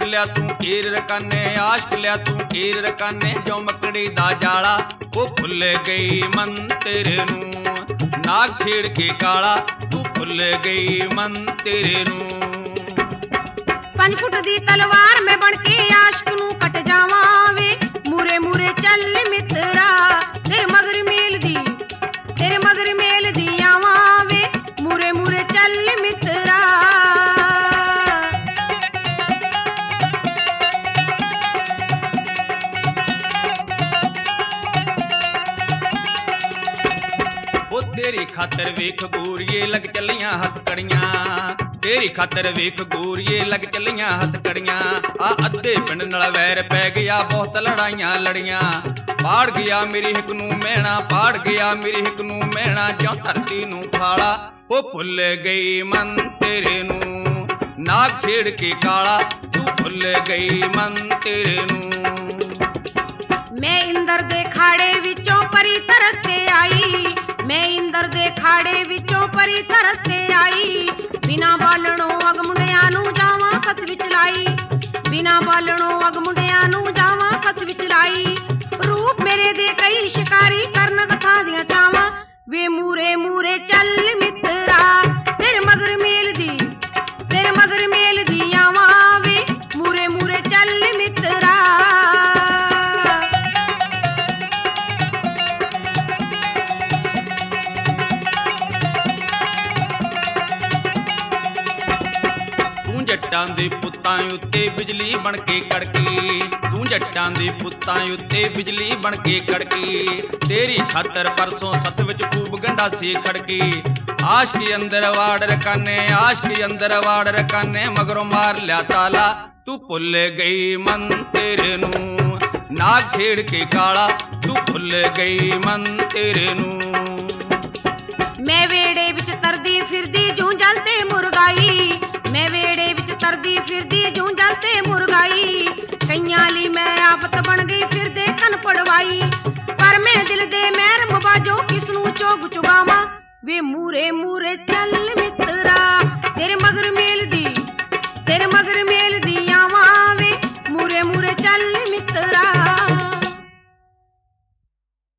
लिया तू हीर रकाने, आशिक लिया तू हीर रकाने, जो मकड़ी दा जाला वो भुल गई मन तेरे नू। नाग छेड़ के काला तू भुल गई मन तेरे नू। 5 फुट दी तलवार में बन के आशिक नू कट जावा वे, मूरे मूरे चल मित्रा तेरे मगर मेल दी, तेरे मगर मेल दी आवा वे, मूरे मूरे चल मित्रा। वो तेरी खातर वेख गोरिये लग चलियां हथकड़ियां, तेरी खातर वेख गोरिये लग चलियां हथकड़ियां। आ अद्धे पिंड नाल वैर पै गया, बहुत लड़ाइयां लड़ियां। पाड़ गया मेरी हिक नू मैणा, पाड़ गया मेरी हिक नू मैणा, ज्यों धरती नू फाड़ा वो भुल गई मन तेरे नू। नाग छेड़ के काला तू भुल गई मन तेरे नू। मैं इंदर दे खाड़े विचों परी तरते आई, मैं इंदर दे खाड़े विचों परी तरते आई। बिना बालणों अग मुंडियां नू जावां सत विच लाई, बिना बालणों अग मुंडियां नू जावां सत विच लाई। रूप मेरे दे कई शिकारी करन कथा दियां चावां, वे मूरे मूरे चल मित्रा तेरे मगर मेल दी, तेरे मगर मेल दी आवां वे, मूरे मूरे चल मित्रा। जट्टां दे पुत्तां उत्ते बिजली बन के कड़की, तू जट्टां दे पुत्तां उत्ते बिजली बन के कड़की। तेरी खातर परसों सत विच खूब गंडासी खड़की। आशिक अंदर वाड़ रकाने, आशिक अंदर वाड़ रकाने, मगरों मार लिया ताला तू भुल गई मन तेरे नू। नाग छेड़ के काला तू भुल गई मन तेरे नू। मैं वेड़े विच तरदी फिरदी जूं जलते मुरगाई, मैं वेड़े विच तरदी फिरदी जूं जलते मुरगाई। कईयां ली मैं आफत बन गई फिरदे कन पड़वाई, पर मैं दिल दे महरम बाजो किसनू चोग चुगावां वे मूरे मूरे चल